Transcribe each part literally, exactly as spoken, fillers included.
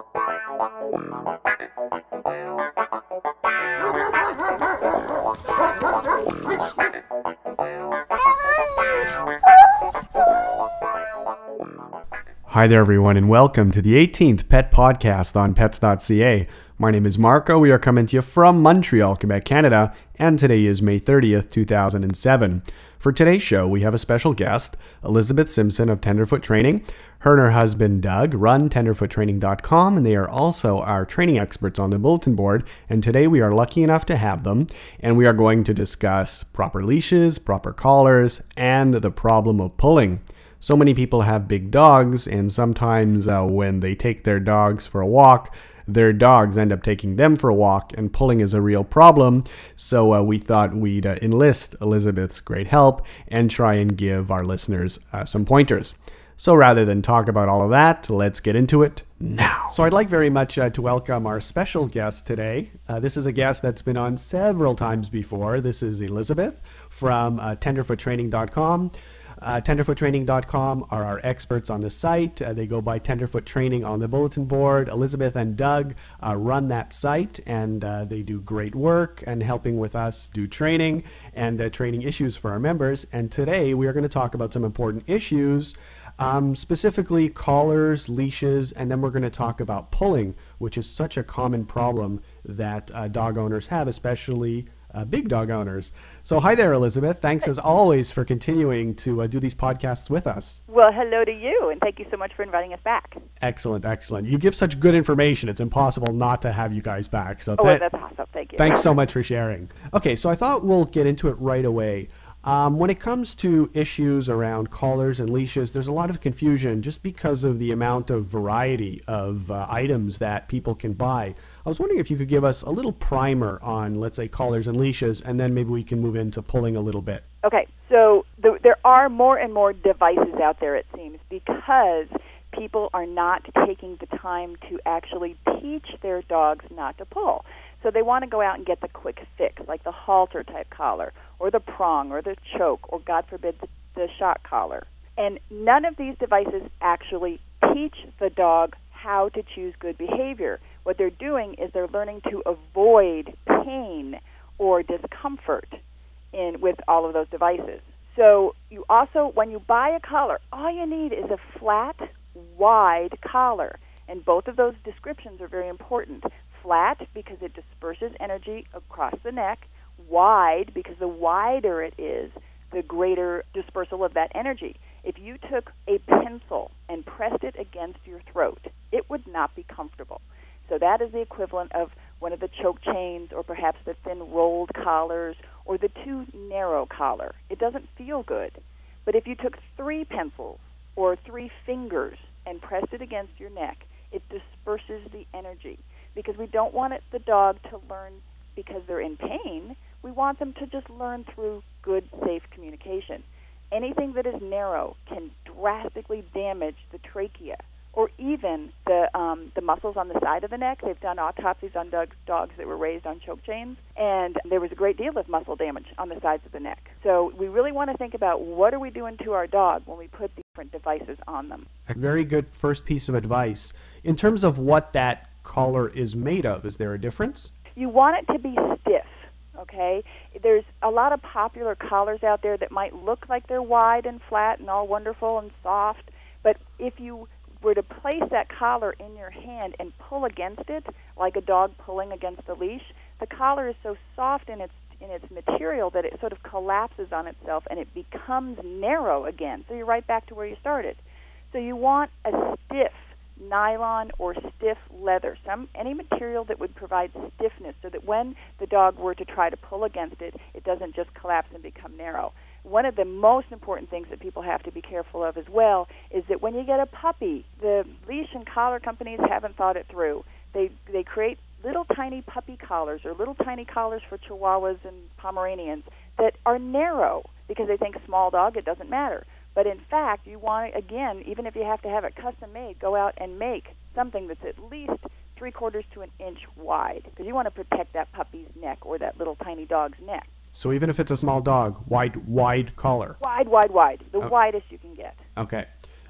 Hi there, everyone, and welcome to the eighteenth Pet Podcast on pets dot c a. My name is Marco. We are coming to you from Montreal, Quebec, Canada, and today is May thirtieth, two thousand seven. For today's show, we have a special guest, Elizabeth Simpson of Tenderfoot Training. Her and her husband, Doug, run tenderfoot training dot com, and they are also our training experts on the bulletin board. And today we are lucky enough to have them, and we are going to discuss proper leashes, proper collars, and the problem of pulling. So many people have big dogs, and sometimes uh, when they take their dogs for a walk, their dogs end up taking them for a walk, and pulling is a real problem. So uh, we thought we'd uh, enlist Elizabeth's great help and try and give our listeners uh, some pointers. So rather than talk about all of that, let's get into it now. So I'd like very much uh, to welcome our special guest today. Uh, this is a guest that's been on several times before. This is Elizabeth from uh, tenderfoot training dot com. Uh, tenderfoot training dot com are our experts on the site. Uh, they go by Tenderfoot Training on the bulletin board. Elizabeth and Doug uh, run that site, and uh, they do great work and helping with us do training and uh, training issues for our members. And today we are going to talk about some important issues, um, specifically collars, leashes, and then we're going to talk about pulling, which is such a common problem that uh, dog owners have, especially Uh, big dog owners. So hi there, Elizabeth. Thanks as always for continuing to uh, do these podcasts with us. Well, hello to you, and thank you so much for inviting us back. Excellent, excellent. You give such good information, it's impossible not to have you guys back. So oh, th- that's awesome. Thank you. Thanks so much for sharing. Okay, so I thought we'll get into it right away. Um, when it comes to issues around collars and leashes, there's a lot of confusion just because of the amount of variety of uh, items that people can buy. I was wondering if you could give us a little primer on, let's say, collars and leashes, and then maybe we can move into pulling a little bit. Okay, so the, there are more and more devices out there, it seems, because people are not taking the time to actually teach their dogs not to pull. So they want to go out and get the quick fix, like the halter type collar, or the prong, or the choke, or God forbid, the, the shock collar. And none of these devices actually teach the dog how to choose good behavior. What they're doing is they're learning to avoid pain or discomfort in with all of those devices. So you also, when you buy a collar, all you need is a flat, wide collar. And both of those descriptions are very important. Flat, because it disperses energy across the neck. Wide, because the wider it is, the greater dispersal of that energy. If you took a pencil and pressed it against your throat, it would not be comfortable. So that is the equivalent of one of the choke chains, or perhaps the thin rolled collars, or the too narrow collar. It doesn't feel good. But if you took three pencils or three fingers and pressed it against your neck, it disperses the energy. Because we don't want it, the dog to learn because they're in pain. We want them to just learn through good, safe communication. Anything that is narrow can drastically damage the trachea, or even the um, the muscles on the side of the neck. They've done autopsies on dogs, dogs that were raised on choke chains, and there was a great deal of muscle damage on the sides of the neck. So we really want to think about what are we doing to our dog when we put different devices on them. A very good first piece of advice. In terms of what that collar is made of, is there a difference? You want it to be stiff, okay? There's a lot of popular collars out there that might look like they're wide and flat and all wonderful and soft, but if you were to place that collar in your hand and pull against it, like a dog pulling against a leash, the collar is so soft in its in its material that it sort of collapses on itself and it becomes narrow again. So you're right back to where you started. So you want a stiff nylon or stiff leather, some any material that would provide stiffness so that when the dog were to try to pull against it, it doesn't just collapse and become narrow. One of the most important things that people have to be careful of as well is that when you get a puppy, the leash and collar companies haven't thought it through. They they create little tiny puppy collars or little tiny collars for Chihuahuas and Pomeranians that are narrow because they think small dog, it doesn't matter. But in fact, you want to, again, even if you have to have it custom made, go out and make something that's at least three quarters to an inch wide, because you want to protect that puppy's neck or that little tiny dog's neck. So even if it's a small dog, wide, wide collar. Wide, wide, wide. The oh. widest you can get. Okay.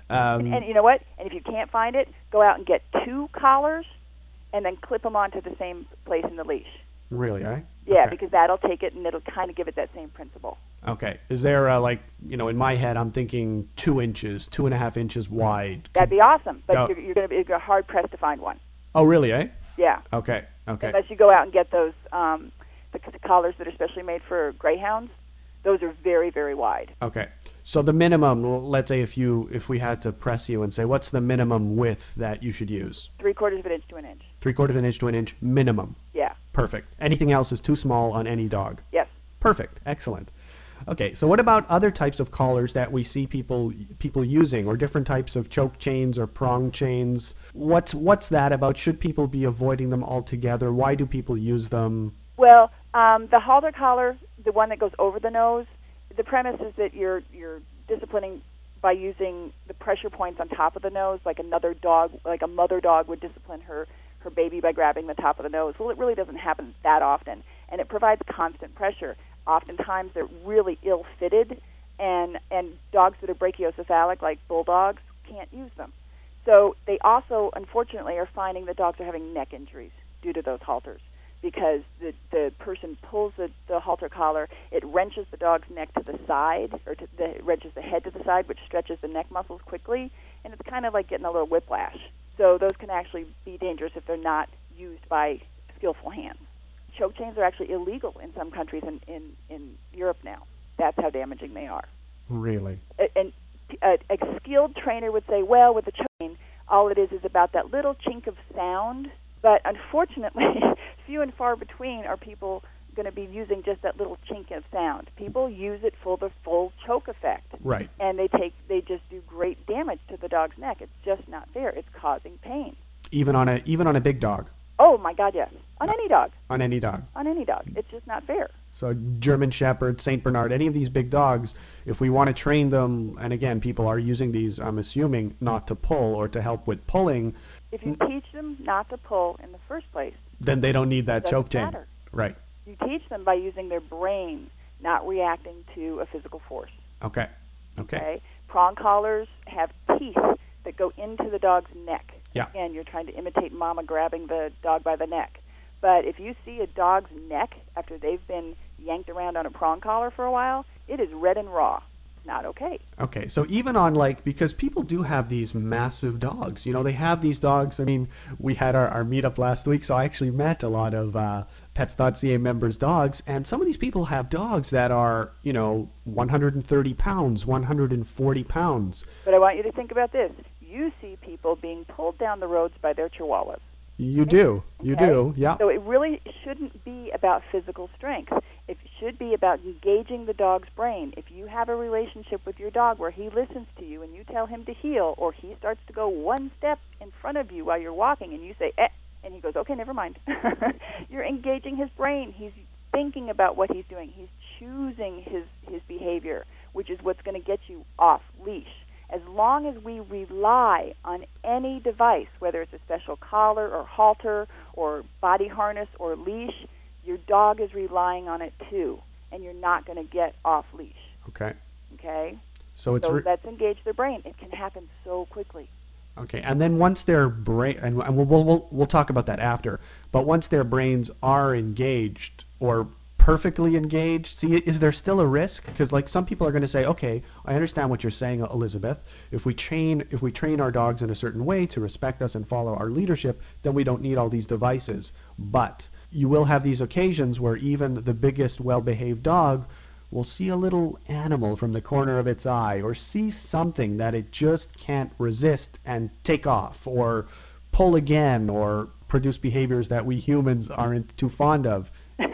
Um, and, and you know what? And if you can't find it, go out and get two collars and then clip them onto the same place in the leash. Really, eh? Yeah, Okay. because that'll take it and it'll kind of give it that same principle. Okay. Is there uh, like, you know, in my head, I'm thinking two inches, two and a half inches wide. That'd be awesome, but Oh. you're, you're going to be hard pressed to find one. Oh, really, eh? Yeah. Okay. Okay. Unless you go out and get those um, the, the collars that are specially made for greyhounds. Those are very, very wide. Okay. So the minimum, well, let's say if you if we had to press you and say, what's the minimum width that you should use? Three quarters of an inch to an inch. Three quarters of an inch to an inch minimum. Yeah. Perfect. Anything else is too small on any dog. Yes. Perfect. Excellent. Okay. So what about other types of collars that we see people people using, or different types of choke chains or prong chains? What's what's that about? Should people be avoiding them altogether? Why do people use them? Well, um, the halter collar, the one that goes over the nose, the premise is that you're you're disciplining by using the pressure points on top of the nose, like another dog, like a mother dog would discipline her her baby by grabbing the top of the nose. Well, it really doesn't happen that often, and it provides constant pressure. Oftentimes, they're really ill-fitted, and and dogs that are brachiocephalic, like bulldogs, can't use them. So they also, unfortunately, are finding that dogs are having neck injuries due to those halters, because the the person pulls the, the halter collar, it wrenches the dog's neck to the side, or to the, it wrenches the head to the side, which stretches the neck muscles quickly, and it's kind of like getting a little whiplash. So those can actually be dangerous if they're not used by skillful hands. Choke chains are actually illegal in some countries in, in, in Europe now. That's how damaging they are. Really? A, and a, a skilled trainer would say, well, with the choke chain, all it is is about that little chink of sound. But unfortunately, few and far between are people going to be using just that little chink of sound. People use it for the full choke effect. Right. And they take they just do great damage to the dog's neck. It's just not fair. It's causing pain. Even on a even on a big dog. Oh my God, yes. On any dog. On any dog. On any dog. It's just not fair. So German Shepherd, Saint Bernard, any of these big dogs, if we want to train them, and again, people are using these, I'm assuming, not to pull or to help with pulling. If you teach them not to pull in the first place, then they don't need that doesn't choke chain. matter. Right. You teach them by using their brain, not reacting to a physical force. Okay. Okay. Okay? Prong collars have teeth that go into the dog's neck. Yeah. Again, you're trying to imitate mama grabbing the dog by the neck. But if you see a dog's neck after they've been yanked around on a prong collar for a while, it is red and raw. Not okay. Okay, so even on like, because people do have these massive dogs, you know, they have these dogs. I mean, we had our, our meetup last week, so I actually met a lot of uh, pets dot c a members' dogs, and some of these people have dogs that are, you know, one hundred thirty pounds, one hundred forty pounds. But I want you to think about this. You see people being pulled down the roads by their chihuahuas. You do. You Okay? do. Yeah. So it really shouldn't be about physical strength. It should be about engaging the dog's brain. If you have a relationship with your dog where he listens to you and you tell him to heel, or he starts to go one step in front of you while you're walking and you say, eh, and he goes, okay, never mind. You're engaging his brain. He's thinking about what he's doing. He's choosing his, his behavior, which is what's going to get you off leash. As long as we rely on any device, whether it's a special collar or halter or body harness or leash, your dog is relying on it too, and you're not going to get off leash. Okay. Okay? So it's So re- let's engage their brain. It can happen so quickly. okay, and then once their brain, and and we'll, we'll we'll we'll talk about that after. But once their brains are engaged or perfectly engaged, see, is there still a risk? Because like some people are going to say, okay, I understand what you're saying, Elizabeth. If we train if we train our dogs in a certain way to respect us and follow our leadership, then we don't need all these devices. But you will have these occasions where even the biggest well-behaved dog will see a little animal from the corner of its eye, or see something that it just can't resist and take off, or pull again, or produce behaviors that we humans aren't too fond of.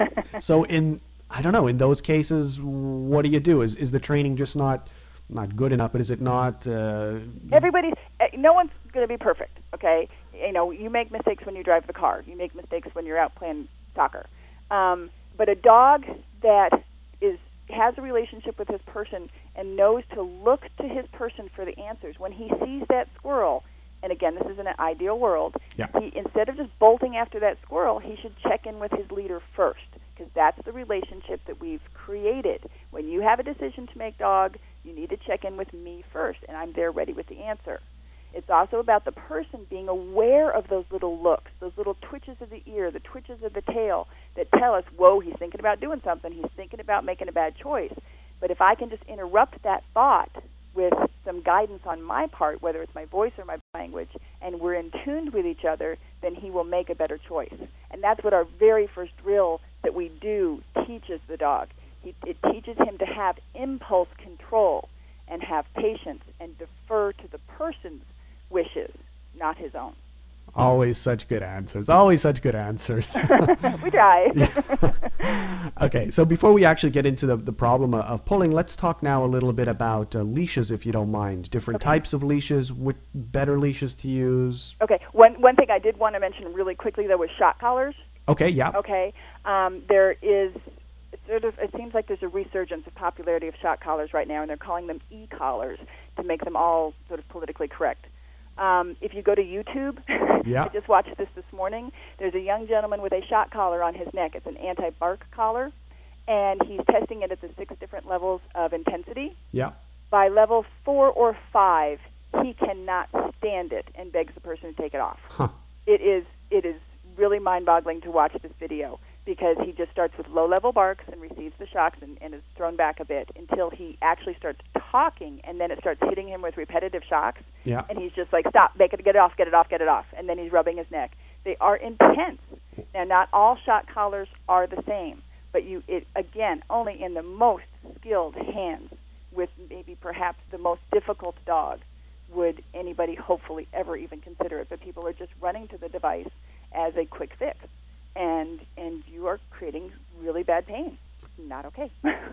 So in, I don't know, in those cases, what do you do? Is is the training just not not good enough? But is it not? Uh, Everybody, no one's going to be perfect, okay? You know, you make mistakes when you drive the car. You make mistakes when you're out playing soccer. Um, but a dog that is has a relationship with his person and knows to look to his person for the answers, when he sees that squirrel, and again, this is in an ideal world, Yeah. he, instead of just bolting after that squirrel, he should check in with his leader first, because that's the relationship that we've created. When you have a decision to make, dog, You need to check in with me first, and I'm there ready with the answer. It's also about the person being aware of those little looks, those little twitches of the ear, the twitches of the tail that tell us, whoa, he's thinking about doing something, he's thinking about making a bad choice. But if I can just interrupt that thought with some guidance on my part, whether it's my voice or my language, and we're in tune with each other, then he will make a better choice. And that's what our very first drill that we do teaches the dog. He, it teaches him to have impulse control and have patience and defer to the person's wishes, not his own. Always such good answers. Always such good answers. We try. Okay, so before we actually get into the, the problem of pulling, let's talk now a little bit about uh, leashes, if you don't mind. Different okay. types of leashes, what better leashes to use. Okay, one, one thing I did want to mention really quickly, though, was shock collars. Okay, yeah. Okay, um, there is sort of, it seems like there's a resurgence of popularity of shock collars right now, and they're calling them e-collars to make them all sort of politically correct. Um, if you go to YouTube, yeah. I just watched this this morning. There's a young gentleman with a shock collar on his neck. It's an anti-bark collar, and he's testing it at the six different levels of intensity. Yeah. By level four or five, he cannot stand it and begs the person to take it off. Huh. It is it is really mind-boggling to watch this video, because he just starts with low-level barks and receives the shocks and, and is thrown back a bit until he actually starts talking, and then it starts hitting him with repetitive shocks. Yeah. And he's just like, stop, make it, get it off, get it off, get it off. And then he's rubbing his neck. They are intense. Now, not all shock collars are the same, but you, it again, only in the most skilled hands with maybe perhaps the most difficult dog would anybody hopefully ever even consider it. But people are just running to the device as a quick fix. And and you are creating really bad pain. Not okay.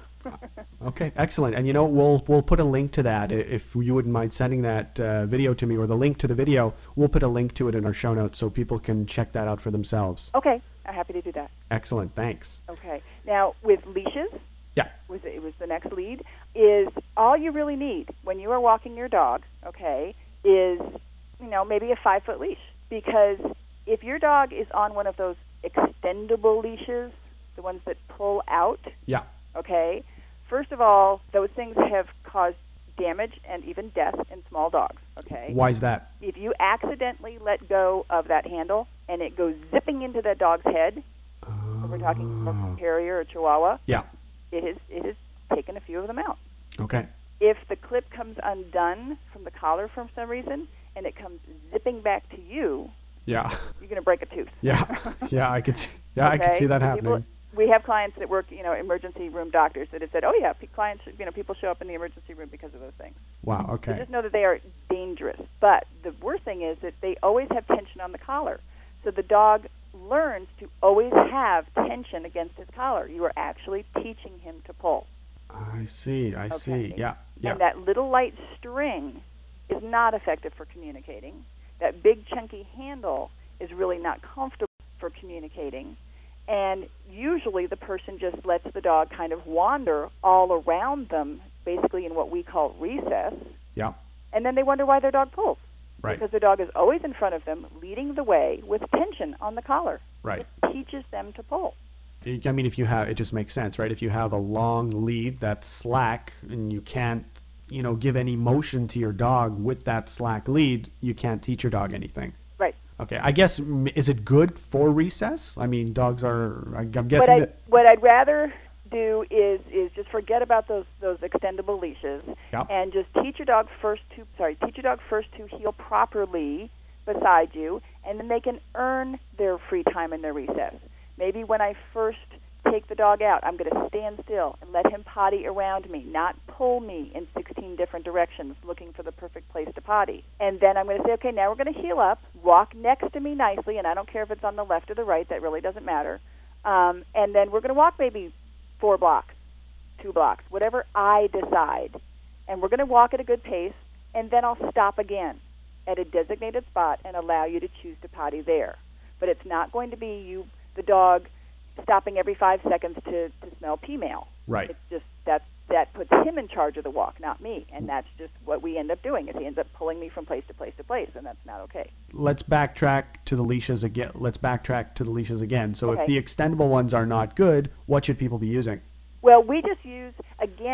Okay, excellent. And you know, we'll we'll put a link to that if you wouldn't mind sending that uh, video to me, or the link to the video. We'll put a link to it in our show notes so people can check that out for themselves. Okay, I'm happy to do that. Excellent, thanks. Okay, now with leashes, yeah, was it was the next lead, is all you really need when you are walking your dog, okay, is, you know, maybe a five foot leash, because if your dog is on one of those extendable leashes, the ones that pull out, yeah, okay, first of all, those things have caused damage and even death in small dogs, okay? Why is that? If you accidentally let go of that handle and it goes zipping into that dog's head, uh, if we're talking from Terrier or Chihuahua, yeah, it has, it has taken a few of them out. Okay. If the clip comes undone from the collar for some reason and it comes zipping back to you, yeah, you're going to break a tooth. Yeah, yeah, I could see, yeah, okay? I could see that happening. People, we have clients that work, you know, emergency room doctors that have said, oh yeah, clients, you know, people show up in the emergency room because of those things. Wow, okay. So just know that they are dangerous. But the worst thing is that they always have tension on the collar. So the dog learns to always have tension against his collar. You are actually teaching him to pull. I see, I okay. see, yeah, yeah. And that little light string is not effective for communicating. That big chunky handle is really not comfortable for communicating. And usually the person just lets the dog kind of wander all around them, basically in what we call recess. Yeah. And then they wonder why their dog pulls. Right. Because their dog is always in front of them, leading the way with tension on the collar. Right. It teaches them to pull. I mean, if you have, it just makes sense, right? If you have a long lead that's slack and you can't, you know, give any motion to your dog with that slack lead, you can't teach your dog anything. Right. Okay. I guess, is it good for recess? I mean, dogs are, I'm guessing what I, that... What I'd rather do is is just forget about those those extendable leashes, yep. and just teach your dog first to, sorry, teach your dog first to heel properly beside you, and then they can earn their free time in their recess. Maybe when I first take the dog out, I'm going to stand still and let him potty around me, not pull me in sixteen different directions looking for the perfect place to potty. And then I'm going to say, okay, now we're going to heel up, walk next to me nicely, and I don't care if it's on the left or the right, that really doesn't matter. Um, and then we're going to walk maybe four blocks, two blocks, whatever I decide. And we're going to walk at a good pace, and then I'll stop again at a designated spot and allow you to choose to potty there. But it's not going to be you, the dog, stopping every five seconds to, to smell pea mail. Right. It's just that that puts him in charge of the walk, not me. And that's just what we end up doing, is he ends up pulling me from place to place to place, and that's not okay. Let's backtrack to the leashes again. Let's backtrack to the leashes again. So okay. if the extendable ones are not good, what should people be using? Well, we just use, again,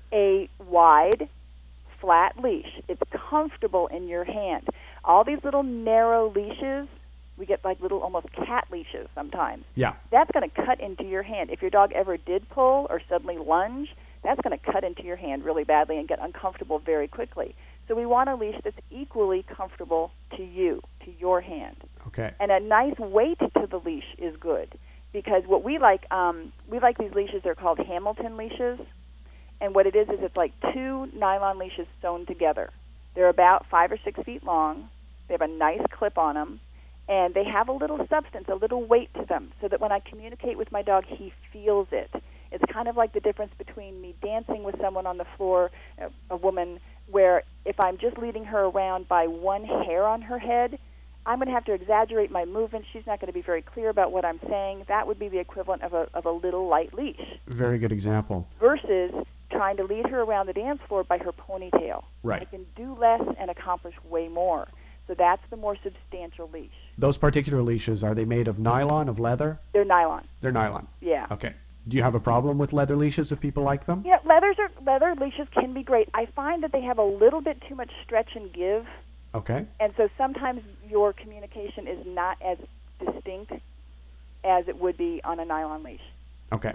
a wide, flat leash. It's comfortable in your hand. All these little narrow leashes, we get like little almost cat leashes sometimes. Yeah. That's going to cut into your hand. If your dog ever did pull or suddenly lunge, that's going to cut into your hand really badly and get uncomfortable very quickly. So we want a leash that's equally comfortable to you, to your hand. Okay. And a nice weight to the leash is good, because what we like, um, we like these leashes. They're called Hamilton leashes, and what it is is it's like two nylon leashes sewn together. They're about five or six feet long. They have a nice clip on them, and they have a little substance, a little weight to them, so that when I communicate with my dog, he feels it. It's kind of like the difference between me dancing with someone on the floor, a, a woman, where if I'm just leading her around by one hair on her head, I'm going to have to exaggerate my movements. She's not going to be very clear about what I'm saying. That would be the equivalent of a, of a little light leash. Very good example. Versus trying to lead her around the dance floor by her ponytail. Right. I can do less and accomplish way more. So that's the more substantial leash. Those particular leashes, are they made of nylon, of leather? They're nylon. They're nylon. Yeah. Okay. Do you have a problem with leather leashes if people like them? You know, leathers are, leather leashes can be great. I find that they have a little bit too much stretch and give. Okay. And so sometimes your communication is not as distinct as it would be on a nylon leash. Okay.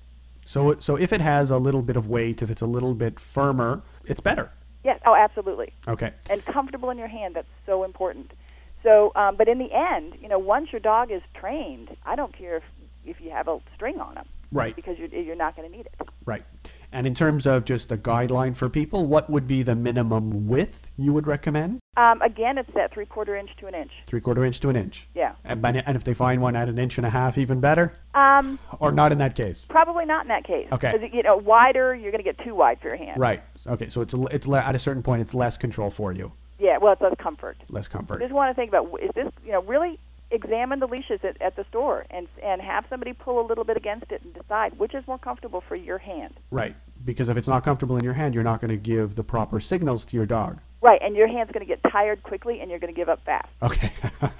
So so if it has a little bit of weight, if it's a little bit firmer, it's better. Yes. Oh, absolutely. Okay. And comfortable in your hand, that's so important. So, um, but in the end, you know, once your dog is trained, I don't care if, if you have a string on him. Right. Because you're, you're not going to need it. Right. And in terms of just a guideline for people, what would be the minimum width you would recommend? Um, again, it's that three-quarter inch to an inch. Three-quarter inch to an inch. Yeah. And, by, and if they find one at an inch and a half, even better? Um, or not in that case? Probably not in that case. Okay. Because, you know, wider, you're going to get too wide for your hand. Right. Okay. So it's a, it's le- at a certain point, it's less control for you. Yeah. Well, it's less comfort. Less comfort. You just want to think about, is this, you know, really examine the leashes at, at the store and and have somebody pull a little bit against it and decide which is more comfortable for your hand. Right. Because if it's not comfortable in your hand, you're not going to give the proper signals to your dog. Right, and your hand's going to get tired quickly, and you're going to give up fast. Okay,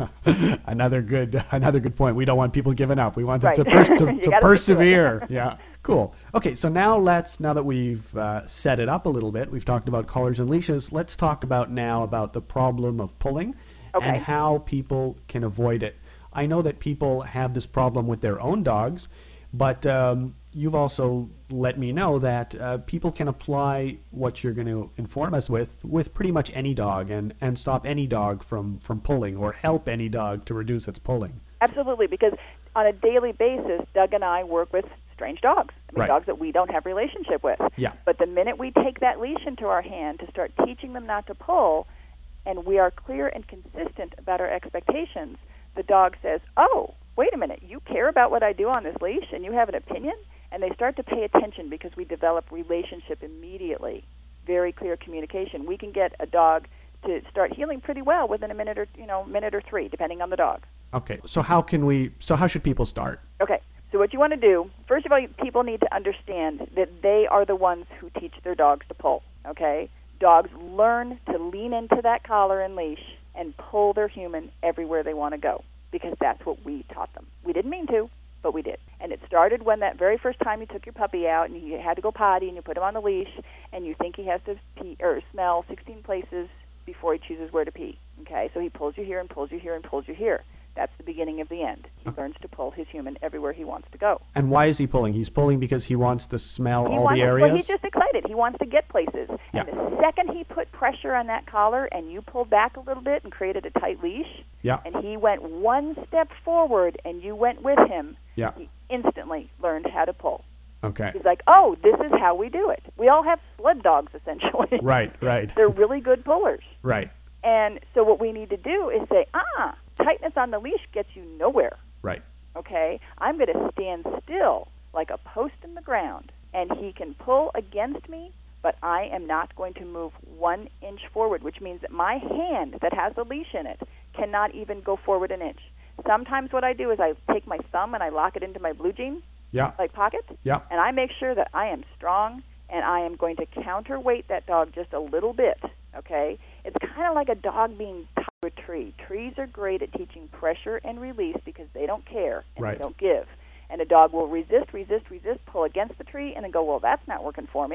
another good another good point. We don't want people giving up. We want them Right. to, pers- to, to gotta persevere. Yeah, cool. Okay, so now let's now that we've uh, set it up a little bit, we've talked about collars and leashes. Let's talk about now about the problem of pulling Okay. and how people can avoid it. I know that people have this problem with their own dogs, but um, you've also let me know that uh, people can apply what you're going to inform us with with pretty much any dog and, and stop any dog from, from pulling or help any dog to reduce its pulling. Absolutely, because on a daily basis, Doug and I work with strange dogs. I mean, Right. dogs that we don't have a relationship with. Yeah. But the minute we take that leash into our hand to start teaching them not to pull, and we are clear and consistent about our expectations, the dog says, oh, wait a minute, you care about what I do on this leash and you have an opinion? And they start to pay attention because we develop relationship immediately, very clear communication. We can get a dog to start healing pretty well within a minute or, you know, minute or three, depending on the dog. Okay, so how can we, so how should people start? Okay, so what you want to do, first of all, people need to understand that they are the ones who teach their dogs to pull, okay? Dogs learn to lean into that collar and leash and pull their human everywhere they want to go because that's what we taught them. We didn't mean to, but we did. And it started when that very first time you took your puppy out and you had to go potty and you put him on the leash and you think he has to pee or smell sixteen places before he chooses where to pee, okay? So he pulls you here and pulls you here and pulls you here. That's the beginning of the end. He learns to pull his human everywhere he wants to go. And why is he pulling? He's pulling because he wants to smell He all wants, the areas? Well, he's just excited. He wants to get places. Yeah. And the second he put pressure on that collar and you pulled back a little bit and created a tight leash, Yeah. and he went one step forward and you went with him, Yeah. he instantly learned how to pull. Okay. He's like, oh, this is how we do it. We all have sled dogs, essentially. Right, right. They're really good pullers. Right, And so what we need to do is say, ah, tightness on the leash gets you nowhere. right. Okay, I'm going to stand still like a post in the ground, and he can pull against me, but I am not going to move one inch forward, which means that my hand that has the leash in it cannot even go forward an inch. Sometimes what I do is I take my thumb and I lock it into my blue jean Yeah, like pocket, yeah. and I make sure that I am strong and I am going to counterweight that dog just a little bit, okay? It's kind of like a dog being tied to a tree. Trees are great at teaching pressure and release because they don't care and Right. they don't give. And a dog will resist, resist, resist, pull against the tree, and then go, well, that's not working for me.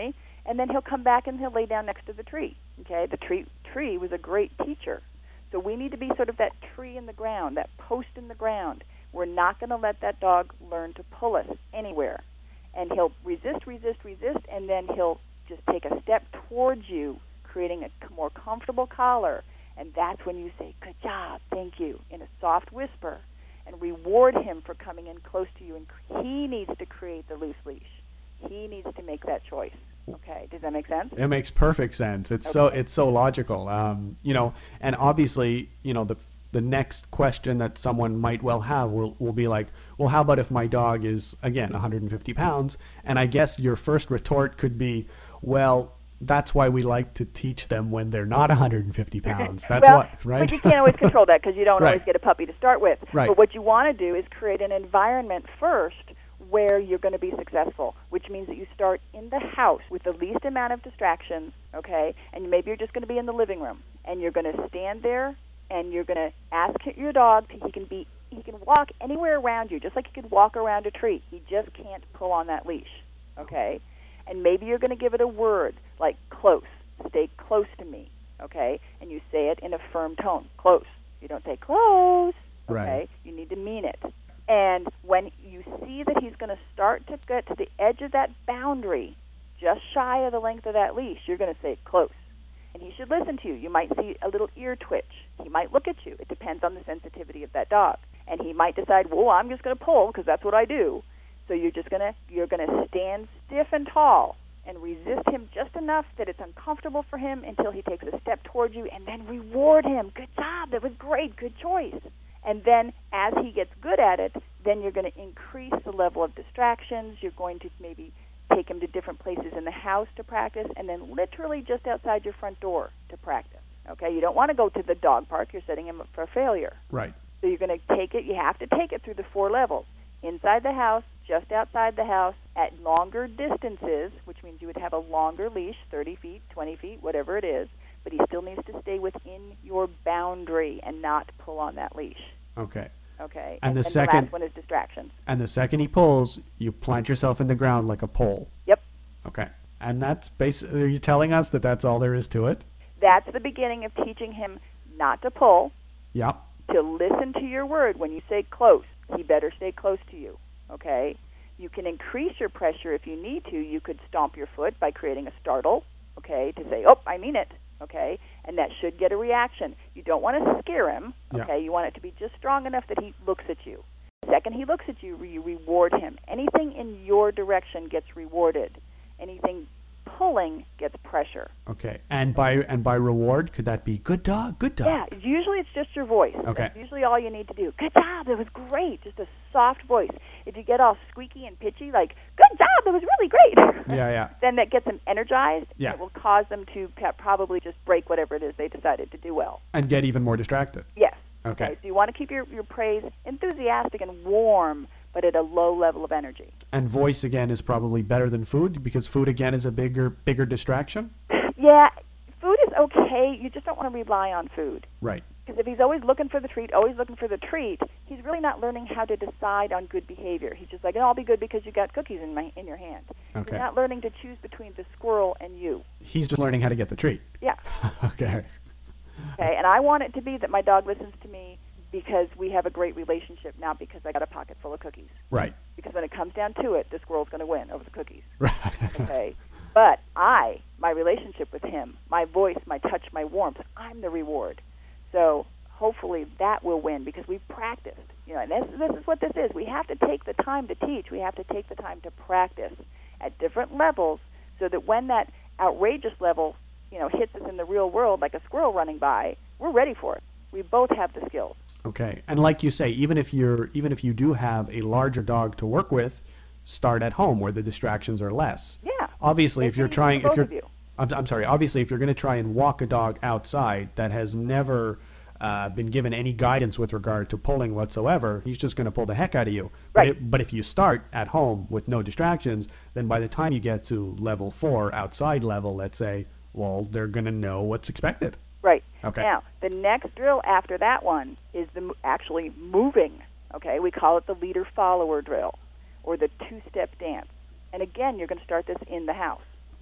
and then he'll come back and he'll lay down next to the tree. Okay, the tree tree was a great teacher. So we need to be sort of that tree in the ground, that post in the ground. We're not going to let that dog learn to pull us anywhere. And he'll resist, resist, resist, and then he'll just take a step towards you, creating a more comfortable collar. And that's when you say, good job, thank you, in a soft whisper, and reward him for coming in close to you. And he needs to create the loose leash. He needs to make that choice. Okay, does that make sense? It makes perfect sense. It's okay. so it's so logical. Um, you know, and obviously, you know, the the next question that someone might well have will will be like, well, how about if my dog is again one hundred fifty pounds? And I guess your first retort could be, well, that's why we like to teach them when they're not one hundred fifty pounds. That's well, what, right? But you can't always control that because you don't right. always get a puppy to start with. Right. But what you want to do is create an environment first where you're going to be successful, which means that you start in the house with the least amount of distractions, okay? And maybe you're just going to be in the living room, and you're going to stand there, and you're going to ask your dog to, he can be he can walk anywhere around you, just like he could walk around a tree. He just can't pull on that leash, okay? And maybe you're going to give it a word like close, stay close to me, okay? And you say it in a firm tone, close. You don't say close, okay? Right. You need to mean it. And when you see that he's going to start to get to the edge of that boundary, just shy of the length of that leash, you're going to say close. And he should listen to you. You might see a little ear twitch. He might look at you. It depends on the sensitivity of that dog. And he might decide, well, I'm just going to pull because that's what I do. So you're just going to you're going to stand stiff and tall and resist him just enough that it's uncomfortable for him until he takes a step towards you, and then reward him. Good job. That was great. Good choice. And then as he gets good at it, then you're going to increase the level of distractions. You're going to maybe take him to different places in the house to practice, and then literally just outside your front door to practice. Okay, you don't want to go to the dog park. You're setting him up for failure. Right. So you're going to take it, you have to take it through the four levels. Inside the house, just outside the house, at longer distances, which means you would have a longer leash, thirty feet, twenty feet, whatever it is, but he still needs to stay within your boundary and not pull on that leash. Okay. Okay. And, and the and second the last one is distractions. And the second he pulls, you plant yourself in the ground like a pole. Yep. Okay. And that's basically, are you telling us that that's all there is to it? That's the beginning of teaching him not to pull. Yep. To listen to your word. When you say close, he better stay close to you. Okay? You can increase your pressure if you need to. You could stomp your foot by creating a startle, okay, to say, oh, I mean it, okay? And that should get a reaction. You don't want to scare him, okay? Yeah. You want it to be just strong enough that he looks at you. The second he looks at you, you reward him. Anything in your direction gets rewarded. Anything pulling gets pressure. Okay. And by and by reward, could that be good dog, good dog? Yeah, usually it's just your voice. Okay. That's usually all you need to do. Good job, that was great. Just a soft voice. If you get all squeaky and pitchy, like, good job, that was really great. Yeah, yeah. Then that gets them energized. Yeah. It will cause them to probably just break whatever it is they decided to do well. And get even more distracted. Yes. Okay. Okay, so you want to keep your, your praise enthusiastic and warm, but at a low level of energy. And voice, again, is probably better than food, because food, again, is a bigger bigger distraction? Yeah, food is okay. You just don't want to rely on food. Right. Because if he's always looking for the treat, always looking for the treat, he's really not learning how to decide on good behavior. He's just like, oh, I'll be good because you got cookies in my in your hand. Okay. He's not learning to choose between the squirrel and you. He's just learning how to get the treat. Yeah. Okay. Okay, and I want it to be that my dog listens to me because we have a great relationship, not because I got a pocket full of cookies. Right. Because when it comes down to it, the squirrel's going to win over the cookies. Right. Okay. But I, my relationship with him, my voice, my touch, my warmth, I'm the reward. So hopefully that will win because we've practiced. You know, and this, this is what this is. We have to take the time to teach. We have to take the time to practice at different levels so that when that outrageous level, you know, hits us in the real world like a squirrel running by, we're ready for it. We both have the skills. Okay. And like you say, even if you're even if you do have a larger dog to work with, start at home where the distractions are less. Yeah. Obviously, That's if you're easy trying for if both you're of you. I'm, I'm sorry, obviously if you're going to try and walk a dog outside that has never uh, been given any guidance with regard to pulling whatsoever, he's just going to pull the heck out of you. Right. But, it, but if you start at home with no distractions, then by the time you get to level four, outside level, let's say, well, they're going to know what's expected. Right. Okay. Now, the next drill after that one is the actually moving. Okay, we call it the leader-follower drill or the two-step dance. And again, you're going to start this in the house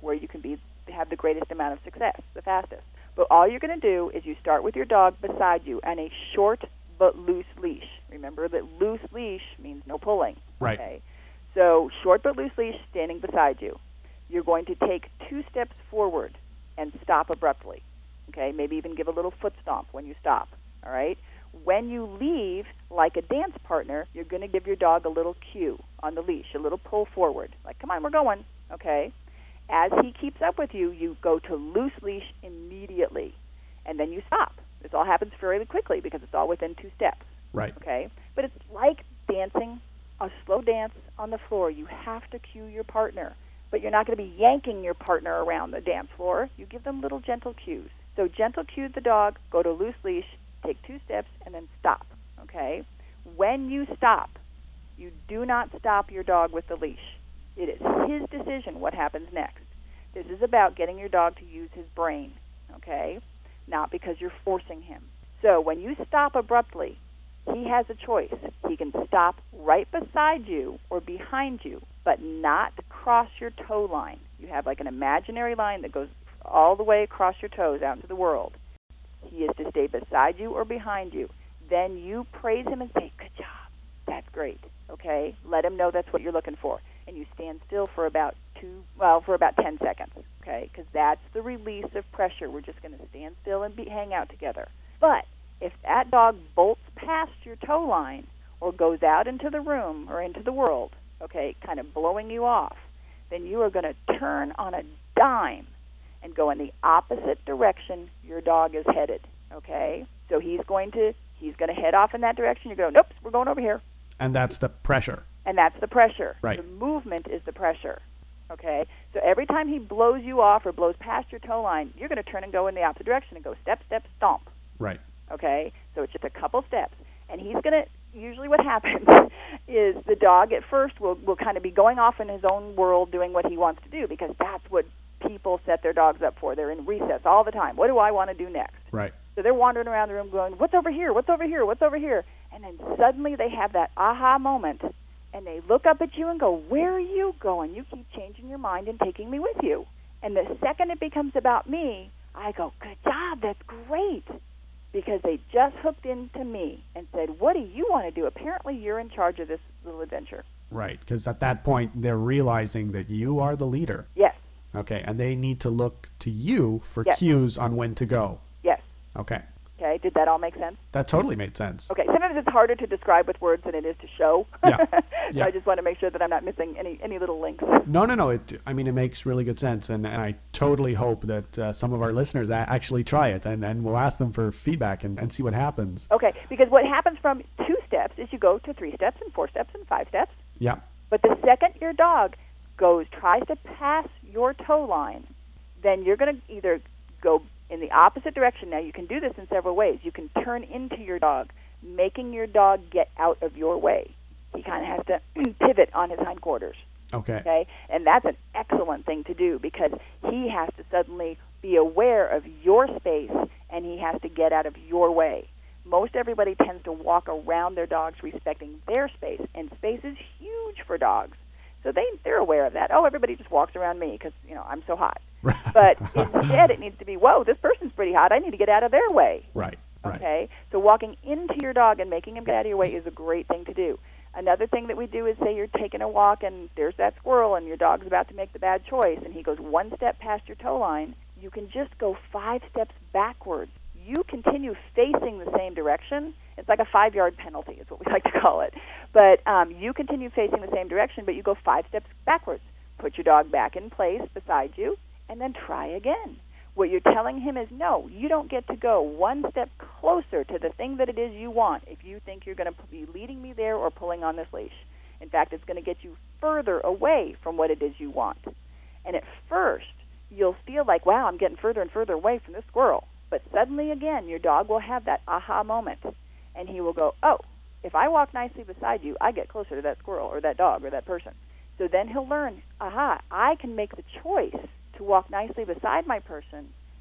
where you can be have the greatest amount of success, the fastest. But all you're going to do is you start with your dog beside you on a short but loose leash. Remember that loose leash means no pulling. Right. Okay? So short but loose leash standing beside you. You're going to take two steps forward and stop abruptly. Okay? Maybe even give a little foot stomp when you stop. All right? When you leave, like a dance partner, you're going to give your dog a little cue on the leash, a little pull forward. Like, come on, we're going. Okay? As he keeps up with you, you go to loose leash immediately, and then you stop. This all happens fairly quickly because it's all within two steps. Right. Okay? But it's like dancing, a slow dance on the floor. You have to cue your partner, but you're not going to be yanking your partner around the dance floor. You give them little gentle cues. So gentle cue the dog, go to loose leash, take two steps, and then stop. Okay? When you stop, you do not stop your dog with the leash. It is his decision what happens next. This is about getting your dog to use his brain, okay? Not because you're forcing him. So when you stop abruptly, he has a choice. He can stop right beside you or behind you, but not cross your toe line. You have like an imaginary line that goes all the way across your toes out into the world. He is to stay beside you or behind you. Then you praise him and say, good job. That's great, okay? Let him know that's what you're looking for. And you stand still for about two, well, for about ten seconds, okay? Because that's the release of pressure. We're just going to stand still and be, hang out together. But if that dog bolts past your toe line or goes out into the room or into the world, okay, kind of blowing you off, then you are going to turn on a dime and go in the opposite direction your dog is headed, okay? So he's going to he's going to head off in that direction. You go, nope, we're going over here. And that's the pressure. And that's the pressure. Right. The movement is the pressure, okay? So every time he blows you off or blows past your toe line, you're going to turn and go in the opposite direction and go step, step, stomp, Right. okay? So it's just a couple steps. And he's going to, usually what happens is the dog at first will, will kind of be going off in his own world doing what he wants to do because that's what people set their dogs up for. They're in recess all the time. What do I want to do next? Right. So they're wandering around the room going, what's over here? What's over here? What's over here? And then suddenly they have that aha moment, and they look up at you and go, where are you going? You keep changing your mind and taking me with you. And the second it becomes about me, I go, good job, that's great. Because they just hooked into me and said, what do you want to do? Apparently you're in charge of this little adventure. Right, because at that point, they're realizing that you are the leader. Yes. Okay, and they need to look to you for Yes. cues on when to go. Yes. Okay. Okay, did that all make sense? That totally made sense. Okay, sometimes it's harder to describe with words than it is to show. Yeah. so Yeah. I just want to make sure that I'm not missing any, any little links. No, no, no. It, I mean, it makes really good sense, and, and I totally hope that uh, some of our listeners a- actually try it, and, and we'll ask them for feedback and, and see what happens. Okay, because what happens from two steps is you go to three steps and four steps and five steps. Yeah. But the second your dog goes, tries to pass your toe line, then you're going to either go in the opposite direction. Now, you can do this in several ways. You can turn into your dog, making your dog get out of your way. He kind of has to pivot on his hindquarters. Okay. Okay? And that's an excellent thing to do because he has to suddenly be aware of your space and he has to get out of your way. Most everybody tends to walk around their dogs respecting their space, and space is huge for dogs. So they, they're aware of that. Oh, everybody just walks around me because, you know, I'm so hot. But instead it needs to be, whoa, this person's pretty hot. I need to get out of their way. Right. Right. Okay? So walking into your dog and making him get out of your way is a great thing to do. Another thing that we do is say you're taking a walk and there's that squirrel and your dog's about to make the bad choice and he goes one step past your toe line. You can just go five steps backwards. You continue facing the same direction. It's like a five-yard penalty is what we like to call it. But um, you continue facing the same direction, but you go five steps backwards. Put your dog back in place beside you, and then try again. What you're telling him is, no, you don't get to go one step closer to the thing that it is you want if you think you're going to be leading me there or pulling on this leash. In fact, it's going to get you further away from what it is you want. And at first, you'll feel like, wow, I'm getting further and further away from this squirrel. But suddenly, again, your dog will have that aha moment, and he will go, oh, if I walk nicely beside you, I get closer to that squirrel or that dog or that person. So then he'll learn, aha, I can make the choice to walk nicely beside my person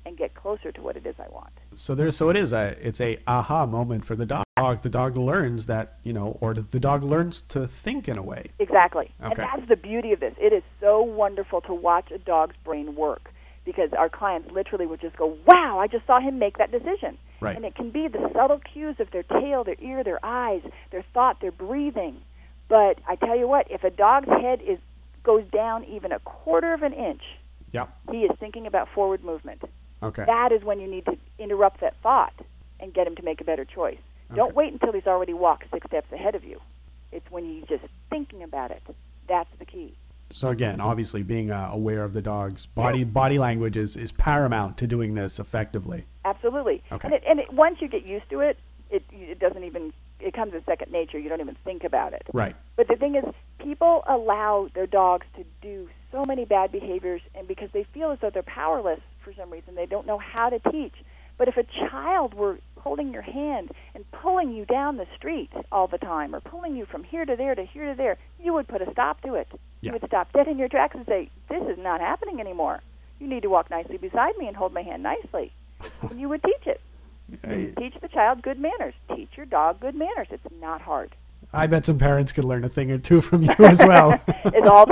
and get closer to what it is I want. So there, so it is a, it's a aha moment for the dog. The dog learns that, you know, or the dog learns to think in a way. Exactly. Okay. And that's the beauty of this. It is so wonderful to watch a dog's brain work, because our clients literally would just go, wow, I just saw him make that decision. Right. And it can be the subtle cues of their tail, their ear, their eyes, their thought, their breathing. But I tell you what, if a dog's head is goes down even a quarter of an inch, yeah, he is thinking about forward movement. Okay. That is when you need to interrupt that thought and get him to make a better choice. Okay. Don't wait until he's already walked six steps ahead of you. It's when he's just thinking about it. That's the key. So again, obviously being uh, aware of the dog's body body language is, is paramount to doing this effectively. Absolutely. Okay. And, it, and it, once you get used to it, it, it doesn't even, it comes as second nature. You don't even think about it. Right. But the thing is, people allow their dogs to do so many bad behaviors, and because they feel as though they're powerless for some reason, they don't know how to teach. But if a child were holding your hand and pulling you down the street all the time, or pulling you from here to there to here to there, you would put a stop to it. Yeah. You would stop dead in your tracks and say, this is not happening anymore. You need to walk nicely beside me and hold my hand nicely. And you would teach it. Teach the child good manners. Teach your dog good manners. It's not hard. I bet some parents could learn a thing or two from you as well. It's all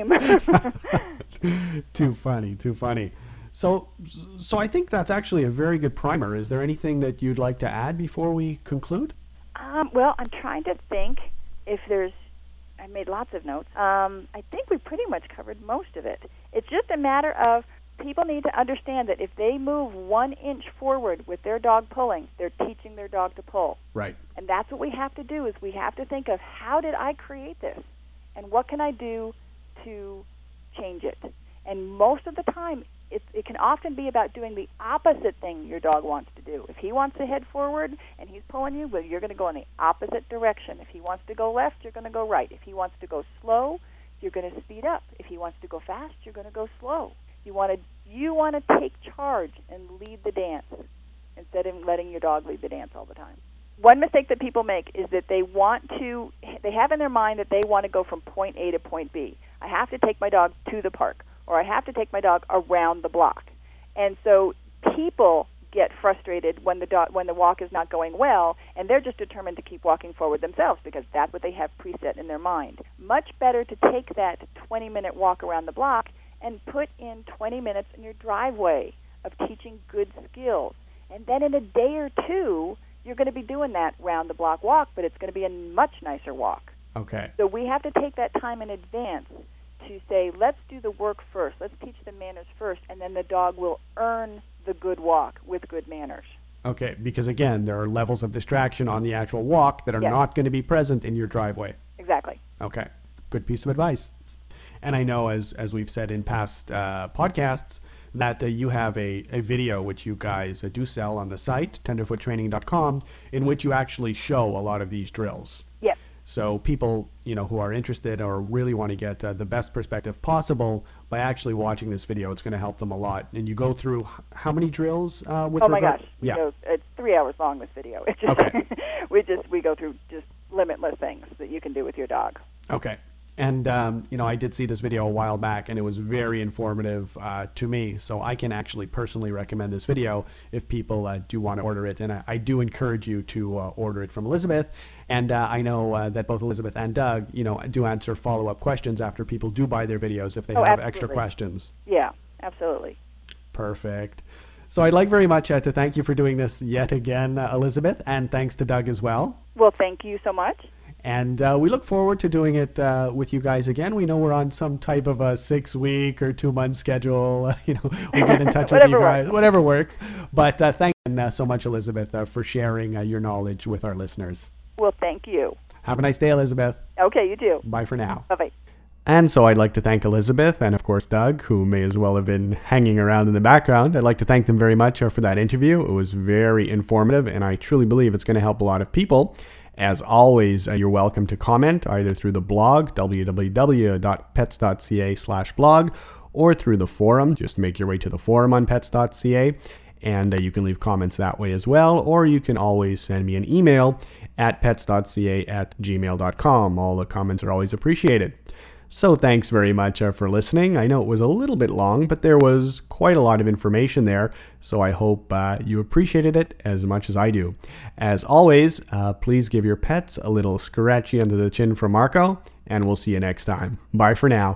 the same. Too funny, too funny. So, so I think that's actually a very good primer. Is there anything that you'd like to add before we conclude? Um, well, I'm trying to think if there's, I made lots of notes. Um, I think we pretty much covered most of it. It's just a matter of people need to understand that if they move one inch forward with their dog pulling, they're teaching their dog to pull. Right. And that's what we have to do, is we have to think of, how did I create this? And what can I do to change it? And most of the time, it, it can often be about doing the opposite thing your dog wants to do. If he wants to head forward and he's pulling you, well, you're going to go in the opposite direction. If he wants to go left, you're going to go right. If he wants to go slow, you're going to speed up. If he wants to go fast, you're going to go slow. You want to you want to take charge and lead the dance instead of letting your dog lead the dance all the time. One mistake that people make is that they want to, they have in their mind that they want to go from point A to point B. I have to take my dog to the park, or I have to take my dog around the block. And so people get frustrated when the dog, when the walk is not going well, and they're just determined to keep walking forward themselves because that's what they have preset in their mind. Much better to take that twenty-minute walk around the block and put in twenty minutes in your driveway of teaching good skills. And then in a day or two, you're going to be doing that round-the-block walk, but it's going to be a much nicer walk. Okay. So we have to take that time in advance to say, let's do the work first. Let's teach the manners first, and then the dog will earn the good walk with good manners. Okay, because again, there are levels of distraction on the actual walk that are yes. not going to be present in your driveway. Exactly. Okay, good piece of advice. And I know, as as we've said in past uh, podcasts, that uh, you have a, a video which you guys uh, do sell on the site, tenderfoot training dot com, in which you actually show a lot of these drills. Yes. So people, you know, who are interested or really want to get uh, the best perspective possible by actually watching this video, it's going to help them a lot. And you go through how many drills uh, with Oh my regard- gosh! Yeah. We go, it's three hours long. This video. It's just, Okay. we just we go through just limitless things that you can do with your dog. Okay. And, um, you know, I did see this video a while back, and it was very informative uh, to me. So I can actually personally recommend this video if people uh, do want to order it. And I, I do encourage you to uh, order it from Elizabeth. And uh, I know uh, that both Elizabeth and Doug, you know, do answer follow-up questions after people do buy their videos if they Oh, have absolutely. extra questions. Yeah, absolutely. Perfect. So I'd like very much uh, to thank you for doing this yet again, uh, Elizabeth, and thanks to Doug as well. Well, thank you so much. And uh, we look forward to doing it uh, with you guys again. We know we're on some type of a six-week or two-month schedule. You know, we get in touch with you guys, works. whatever works. But uh, thank you uh, so much, Elizabeth, uh, for sharing uh, your knowledge with our listeners. Well, thank you. Have a nice day, Elizabeth. Okay, you too. Bye for now. Bye-bye. And so I'd like to thank Elizabeth and, of course, Doug, who may as well have been hanging around in the background. I'd like to thank them very much uh, for that interview. It was very informative, and I truly believe it's going to help a lot of people. As always, uh, you're welcome to comment either through the blog, w w w dot pets dot c a slash blog, or through the forum. Just make your way to the forum on pets dot c a, and uh, you can leave comments that way as well, or you can always send me an email at pets dot c a at gmail dot com. All the comments are always appreciated. So thanks very much uh, for listening. I know it was a little bit long, but there was quite a lot of information there, so I hope uh, you appreciated it as much as I do. As always, uh, please give your pets a little scratchy under the chin from Marco, and we'll see you next time. Bye for now.